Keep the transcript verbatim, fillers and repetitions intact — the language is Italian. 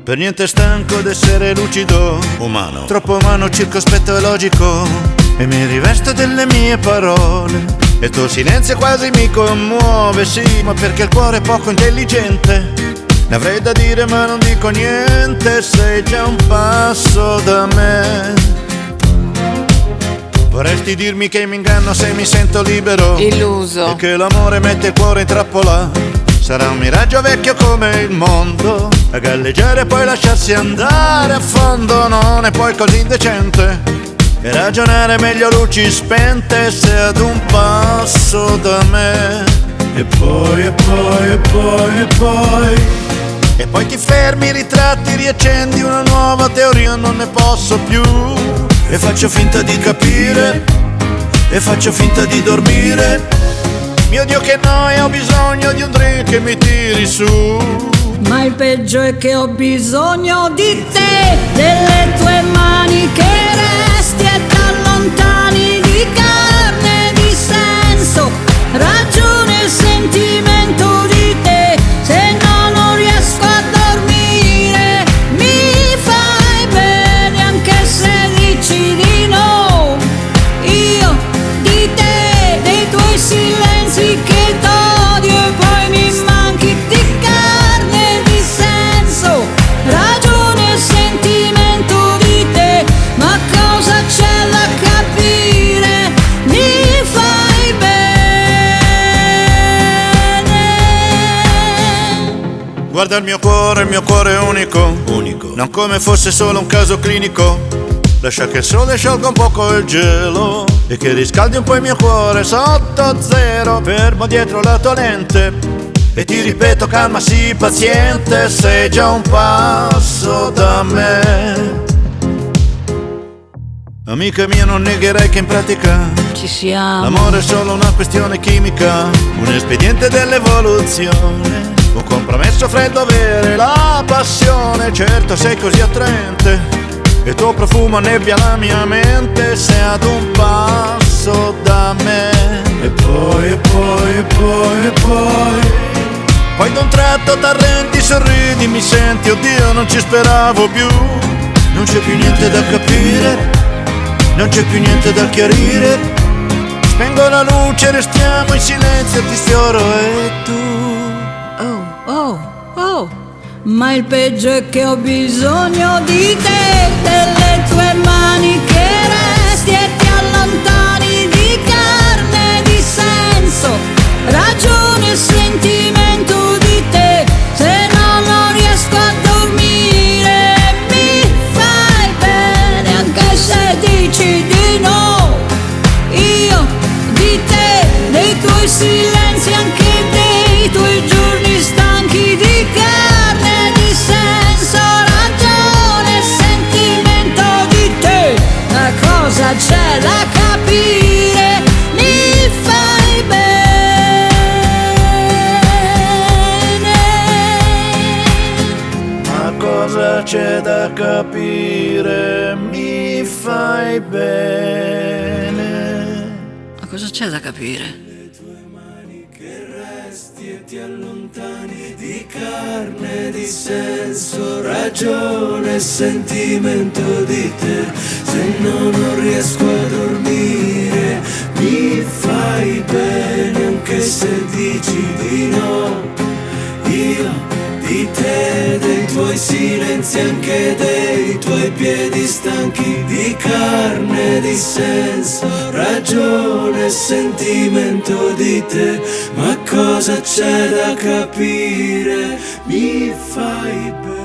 Per niente stanco d'essere lucido, umano, troppo umano, circospetto e logico, e mi rivesto delle mie parole, e il tuo silenzio quasi mi commuove, sì, ma perché il cuore è poco intelligente. Ne avrei da dire ma non dico niente, sei già un passo da me. Vorresti dirmi che mi inganno se mi sento libero, illuso, e che l'amore mette il cuore in trappola. Sarà un miraggio vecchio come il mondo, a galleggiare e poi lasciarsi andare a fondo. Non è poi così indecente, e ragionare meglio a luci spente, se ad un passo da me. E poi, e poi, e poi, e poi E poi ti fermi, ritratti, riaccendi una nuova teoria, non ne posso più. E faccio finta di capire, e faccio finta di dormire. Mio Dio che noia, ho bisogno di un drink che mi tiri su. Ma il peggio è che ho bisogno di te, delle tue mani che resti e t'allontani, di carne, di senso, ragione e sentimento di te. Se no non riesco a dormire, mi fai bene anche se dici di no. Io di te, dei tuoi silenzi che t'odio e poi mi manchi, di carne, di senso, ragione e sentimento di te. Ma cosa c'è da capire? Mi fai bene. Guarda il mio cuore, il mio cuore è unico, unico, non come fosse solo un caso clinico. Lascia che il sole sciolga un poco il gelo e che riscaldi un po' il mio cuore sotto zero. Fermo dietro la tua lente e ti ripeto calma, sii paziente, sei già un passo da me. Amica mia, non negherai che in pratica Ci siamo. l'amore è solo una questione chimica, un espediente dell'evoluzione, un compromesso fra il dovere e la passione. Certo sei così attraente, il tuo profumo annebbia la mia mente, sei ad un passo da me. E poi, e poi, e poi, e poi Poi d'un tratto t'arrendi, sorridi, mi senti, oddio non ci speravo più. Non c'è più niente da capire, non c'è più niente da chiarire. Spengo la luce, restiamo in silenzio, ti sfioro e tu. Oh, oh, oh. Ma il peggio è che ho bisogno di te, delle tue mani che resti e ti allontani, di carne, di senso, ragione e sentimento di te. Se no non riesco a dormire, mi fai bene anche se dici di no. Io di te, dei tuoi silenzi, anche dei tuoi giorni stanchi, di carne, di senso, ragione e sentimento di te. La cosa c'è da capire, mi fai bene. Ma cosa c'è da capire? Mi fai bene. Ma cosa c'è da capire? E ti allontani, di carne, di senso, ragione e sentimento di te. Se no non riesco a dormire, mi fai bene anche se dici di no. Io di te, dei tuoi silenzi, anche dei tuoi piedi stanchi, di carne, di senso, ragione e sentimento di te. Ma cosa c'è da capire? Mi fai bene.